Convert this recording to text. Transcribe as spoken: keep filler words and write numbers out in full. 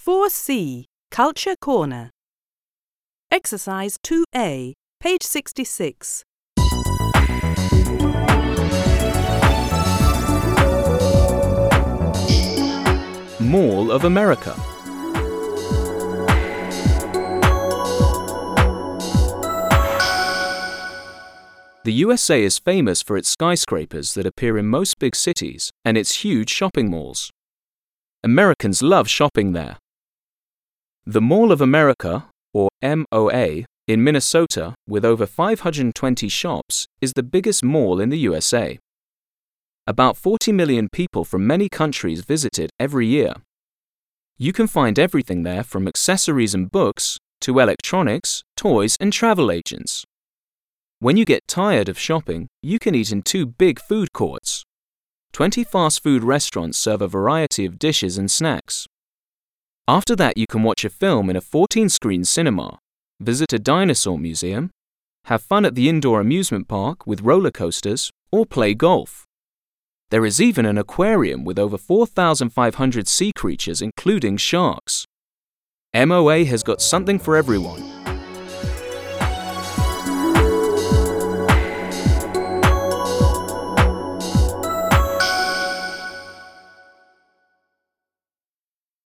four C, Culture Corner. Exercise two A, page sixty-six. Mall of America. The U S A is famous for its skyscrapers that appear in most big cities and its huge shopping malls. Americans love shopping there. The Mall of America, or M O A, in Minnesota, with over five hundred twenty shops, is the biggest mall in the U S A. About forty million people from many countries visit it every year. You can find everything there from accessories and books to electronics, toys, and travel agents. When you get tired of shopping, you can eat in two big food courts. twenty fast food restaurants serve a variety of dishes and snacks. After that, you can watch a film in a fourteen screen cinema, visit a dinosaur museum, have fun at the indoor amusement park with roller coasters, or play golf. There is even an aquarium with over four thousand five hundred sea creatures, including sharks. M O A has got something for everyone.